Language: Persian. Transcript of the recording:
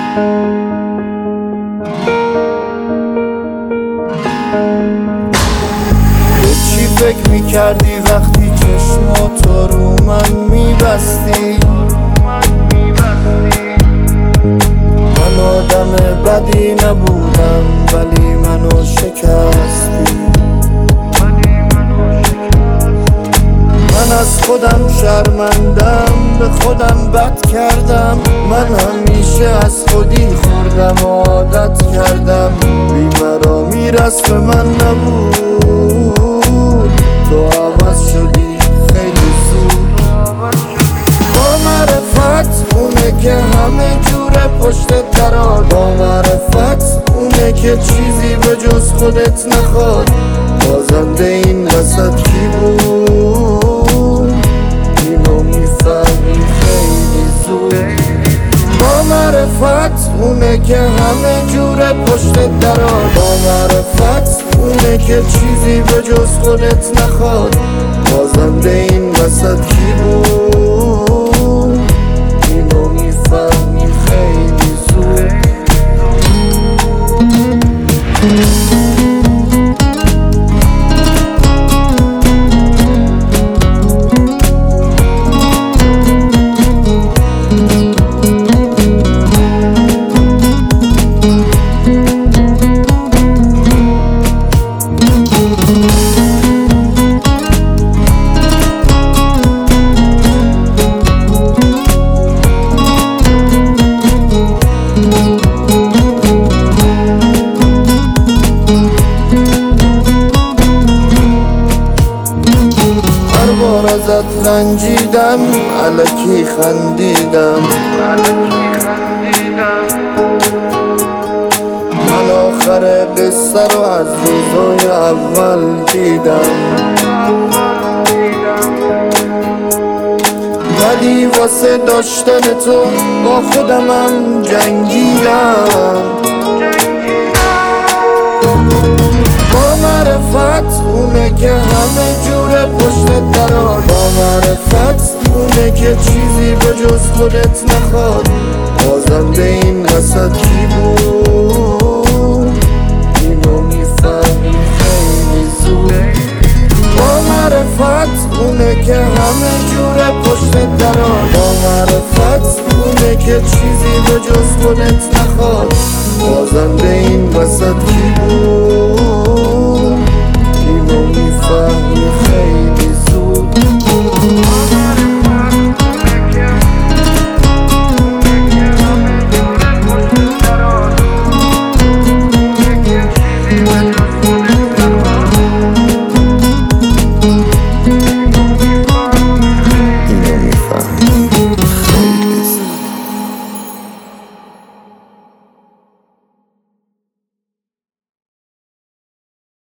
به چی فکر میکردی وقتی چشماتو رو من میبستی؟ من آدم بدی نبودم ولی منو شکستی. من از خودم شرمندم، به خودم بد کردم. من همیشه از خودی خوردم و عادت کردم. بی‌مرامی رسم من نبود، تو عوض شدی خیلی زود. با معرفت اونه که همه جوره پشت دراد. با معرفت اونه که چیزی به جز خودت نخواد. بازنده این وسط کی بود؟ اینو میفهمی خیلی زود. با معرفت اونه که همه جوره پشت دراد. با معرفت اونه که چیزی به جز خودت نخواد. بازنده این وسط کی بود؟ اینو میفهمی خیلی زود. ازت رنجیدم، الکی خندیدم. من آخر قصه رو از روزای اول دیدم، ولی واسه داشتن تو با خودمم جنگیدم. با معرفت اونه که همه جوره پشت دراد. با معرفت اونه که چیزی به جز خودت نخواد. بازنده این وسط کی بود؟ اینو میفهمی خیلی زود. با معرفت اونه که همه جوره پشت دراد. با معرفت اونه که چیزی به جز خودت نخواد. بازنده این وسط کی بود؟